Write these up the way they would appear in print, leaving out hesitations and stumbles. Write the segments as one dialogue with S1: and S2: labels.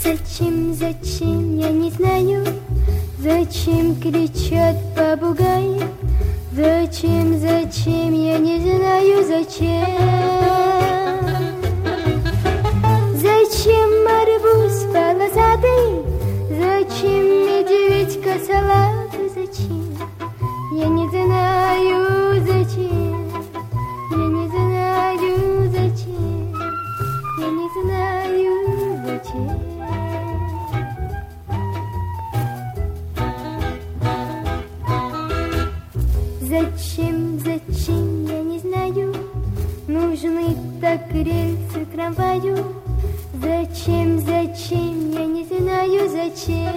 S1: Зачем, зачем, я не знаю, зачем кричат попугаи? Зачем, зачем, я не знаю, зачем? Зачем арбуз полосатый? Зачем медведь косолапый? Зачем? Я не знаю, зачем? Я не знаю, зачем? Я не знаю, зачем? Зачем, зачем, я не знаю, нужны так рельсы трамваю. Зачем, зачем, я не знаю, зачем?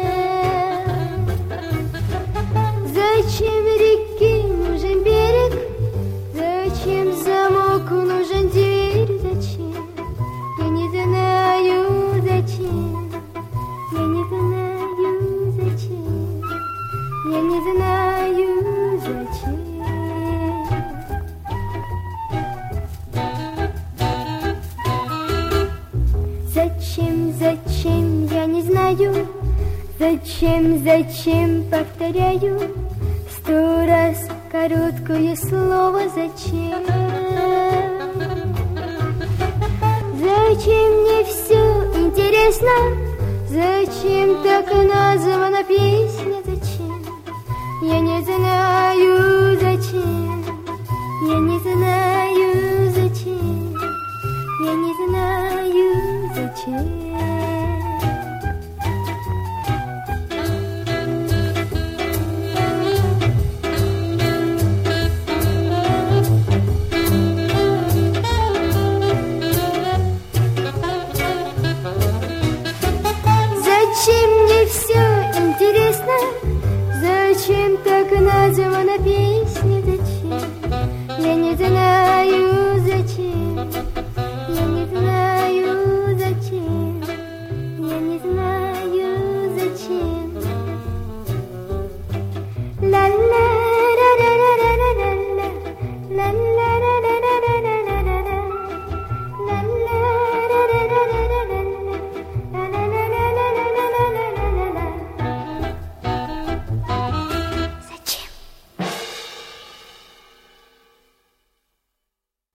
S1: Зачем реке нужен берег? Зачем замок нужен дверь? Зачем? Я не знаю, зачем? Я не знаю, зачем? Я не знаю, зачем? Зачем, зачем, я не знаю, зачем, зачем, повторяю 100 раз короткое слово «зачем». Зачем мне все интересно? Зачем так названа песня? Зачем? Я не знаю, зачем. Я не знаю, зачем. Я не знаю, зачем.